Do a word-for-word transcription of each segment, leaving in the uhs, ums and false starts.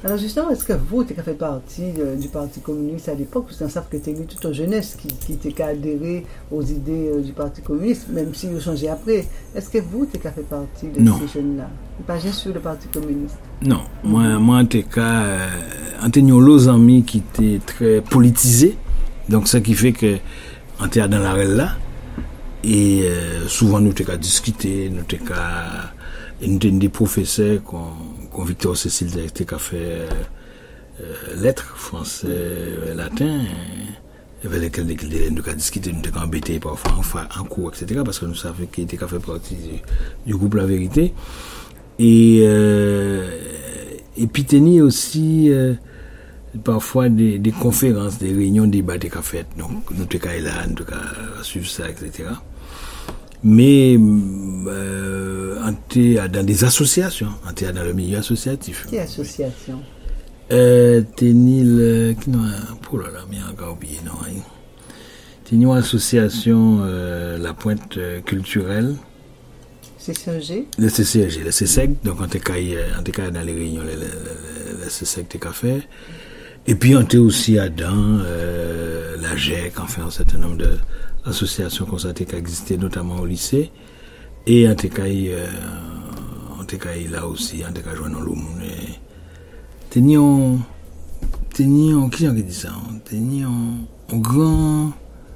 Alors justement, est-ce que vous, tu as fait partie euh, du Parti communiste à l'époque, parce qu'on sait que tu es toute une jeunesse qui, qui était adhérée aux idées euh, du Parti communiste, même s'il a changé après. Est-ce que vous, tu as fait partie de non. ces jeunes-là? Pas juste sur le Parti communiste? Non. Mm-hmm. Moi, moi, en tout cas, euh, en tenant l'autre amis qui étaient très politisés, donc ce qui fait que on était dans la règle là, et euh, souvent nous t'es qu'à discuter, nous t'es qu'à, et nous t'es des professeurs qu'on Con Victor Cécile qui a fait euh, euh, lettres, français, euh, latin, avec lesquels nous avons discuté, nous avons embêté parfois en, en cours, et cetera, parce que nous savions qu'il était fait partie du, du groupe La Vérité. Et, euh, et puis, tenir aussi euh, parfois des, des conférences, des réunions, des débats qu'on fait. Donc, nous avons là, nous avons suivre ça, et cetera. Mais euh, on était dans des associations, on était dans le milieu associatif. Quelle association? Euh, Tenil, qui non, pour là, mais encore oublié, non. Tenil une association, euh, la Pointe euh, culturelle. C C E G? Le C C E G, le C S E C, donc on était dans les réunions, le, le, le, le C S E C était fait. Et puis on était aussi à Dan, euh, la G E C, enfin un certain nombre de associations comme ça qui existaient notamment au lycée, et en tout cas euh, en tout cas là aussi en tout cas joindre le monde tenions tenions qui dit ça tenions une grande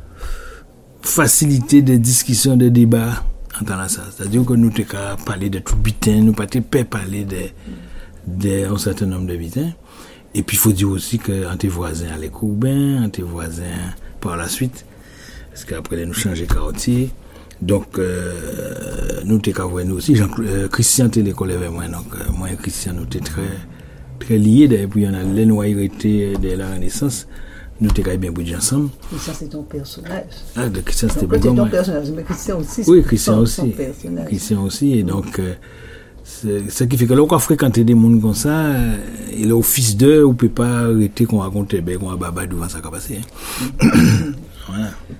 facilité de discussion, de débat en temps là ça, c'est-à-dire que nous t'es qu'à parler de tout bitin, nous pas t'es pas parler de de un certain nombre de bitins. Et puis il faut dire aussi que entre voisins à l'école ben entre voisins par la suite, parce qu'après nous changer quartier, donc euh, nous t'es qu'à voir nous aussi Jean euh, Christian t'es l'école avec moi, donc euh, moi et Christian nous t'es très très liés, et puis on a les noyautés de la Renaissance, nous t'es qu'à bien bouger ensemble. Et ça c'est ton personnage. Ah, de Christian c'était bon. C'est ton personnage, mais Christian aussi. Oui, Christian aussi. Christian aussi, et donc euh, c'est ce qui fait que là, on a fréquenté des mondes comme ça, euh, et là, au fils d'eux, on peut pas arrêter qu'on raconte, ben, qu'on a baba devant ça qui a passé. Voilà.